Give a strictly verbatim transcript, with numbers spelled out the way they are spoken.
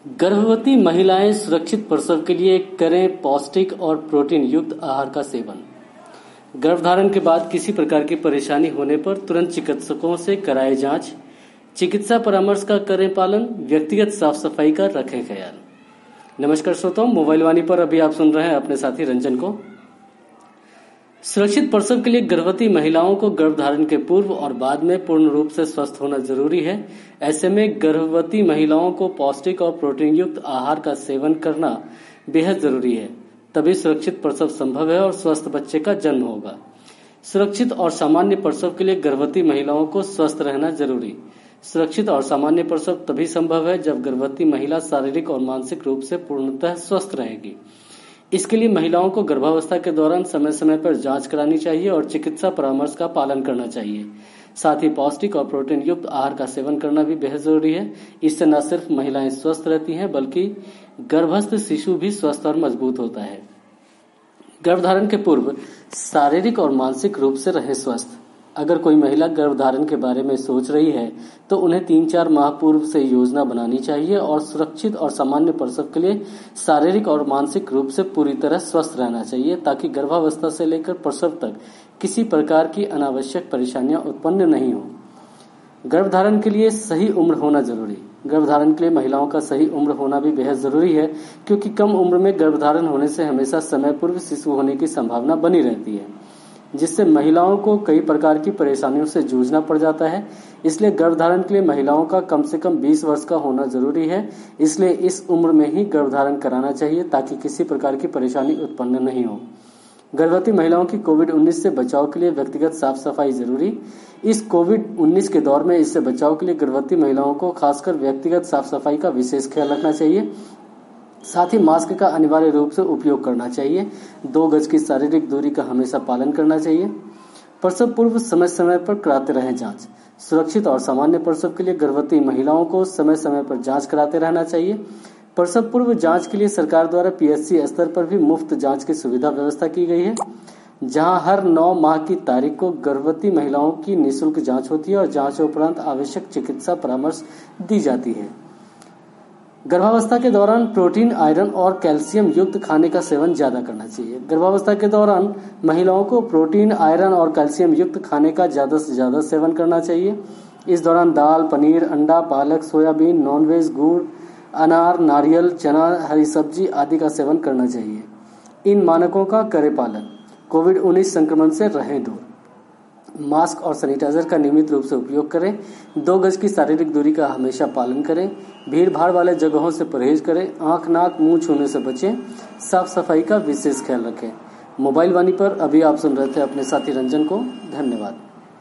गर्भवती महिलाएं सुरक्षित प्रसव के लिए करें पौष्टिक और प्रोटीन युक्त आहार का सेवन। गर्भधारण के बाद किसी प्रकार की परेशानी होने पर तुरंत चिकित्सकों से कराएं जांच। चिकित्सा परामर्श का करें पालन। व्यक्तिगत साफ सफाई का रखें ख्याल। नमस्कार श्रोताओं, मोबाइल वाणी पर अभी आप सुन रहे हैं अपने साथी रंजन को। सुरक्षित प्रसव के लिए गर्भवती महिलाओं को गर्भधारण के पूर्व और बाद में पूर्ण रूप से स्वस्थ होना जरूरी है। ऐसे में गर्भवती महिलाओं को पौष्टिक और प्रोटीन युक्त आहार का सेवन करना बेहद जरूरी है, तभी सुरक्षित प्रसव संभव है और स्वस्थ बच्चे का जन्म होगा। सुरक्षित और सामान्य प्रसव के लिए गर्भवती महिलाओं को स्वस्थ रहना जरूरी। सुरक्षित और सामान्य प्रसव तभी संभव है जब गर्भवती महिला शारीरिक और मानसिक रूप से पूर्णतः स्वस्थ रहेगी। इसके लिए महिलाओं को गर्भावस्था के दौरान समय समय पर जांच करानी चाहिए और चिकित्सा परामर्श का पालन करना चाहिए। साथ ही पौष्टिक और प्रोटीन युक्त आहार का सेवन करना भी बेहद जरूरी है। इससे न सिर्फ महिलाएं स्वस्थ रहती हैं बल्कि गर्भस्थ शिशु भी स्वस्थ और मजबूत होता है। गर्भधारण के पूर्व शारीरिक और मानसिक रूप से रहे स्वस्थ। अगर कोई महिला गर्भधारण के बारे में सोच रही है तो उन्हें तीन चार माह पूर्व से योजना बनानी चाहिए और सुरक्षित और सामान्य प्रसव के लिए शारीरिक और मानसिक रूप से पूरी तरह स्वस्थ रहना चाहिए, ताकि गर्भावस्था से लेकर प्रसव तक किसी प्रकार की अनावश्यक परेशानियां उत्पन्न नहीं हो। गर्भधारण के लिए सही उम्र होना जरूरी। गर्भधारण के लिए महिलाओं का सही उम्र होना भी बेहद जरूरी है, क्योंकि कम उम्र में गर्भधारण होने से हमेशा समय पूर्व शिशु होने की संभावना बनी रहती है, जिससे महिलाओं को कई प्रकार की परेशानियों से जूझना पड़ जाता है। इसलिए गर्भधारण के लिए महिलाओं का कम से कम बीस वर्ष का होना जरूरी है। इसलिए इस उम्र में ही गर्भधारण कराना चाहिए ताकि किसी प्रकार की परेशानी उत्पन्न नहीं हो। गर्भवती महिलाओं की कोविड उन्नीस से बचाव के लिए व्यक्तिगत साफ सफाई जरूरी। इस कोविड उन्नीस के दौर में इससे बचाव के लिए गर्भवती महिलाओं को खासकर व्यक्तिगत साफ सफाई का विशेष ख्याल रखना चाहिए। साथ ही मास्क का अनिवार्य रूप से उपयोग करना चाहिए। दो गज की शारीरिक दूरी का हमेशा पालन करना चाहिए। प्रसव पूर्व समय समय पर कराते रहें जांच। सुरक्षित और सामान्य प्रसव के लिए गर्भवती महिलाओं को समय समय पर जांच कराते रहना चाहिए। प्रसव पूर्व जांच के लिए सरकार द्वारा पीएचसी स्तर पर भी मुफ्त जांच की सुविधा व्यवस्था की गई है, जहां हर नौ माह की तारीख को गर्भवती महिलाओं की निःशुल्क जांच होती है और जांच उपरांत आवश्यक चिकित्सा परामर्श दी जाती है। गर्भावस्था के दौरान प्रोटीन, आयरन और कैल्शियम युक्त खाने का सेवन ज्यादा करना चाहिए। गर्भावस्था के दौरान महिलाओं को प्रोटीन, आयरन और कैल्शियम युक्त खाने का ज्यादा से ज्यादा सेवन करना चाहिए। इस दौरान दाल, पनीर, अंडा, पालक, सोयाबीन, नॉनवेज, गुड़, अनार, नारियल, चना, हरी सब्जी आदि का सेवन करना चाहिए। इन मानकों का करें पालन। कोविड उन्नीस संक्रमण से रहें दूर। मास्क और सैनिटाइजर का नियमित रूप से उपयोग करें। दो गज की शारीरिक दूरी का हमेशा पालन करें। भीड़ भाड़ वाले जगहों से परहेज करें। आंख, नाक, मुंह छूने से बचें। साफ सफाई का विशेष ख्याल रखें। मोबाइल वाणी पर अभी आप सुन रहे थे अपने साथी रंजन को। धन्यवाद।